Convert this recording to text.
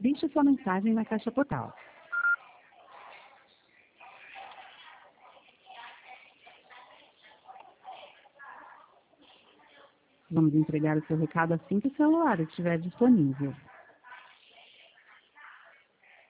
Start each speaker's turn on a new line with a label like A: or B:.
A: Deixe sua mensagem na caixa postal. Vamos entregar o seu recado assim que o celular estiver disponível.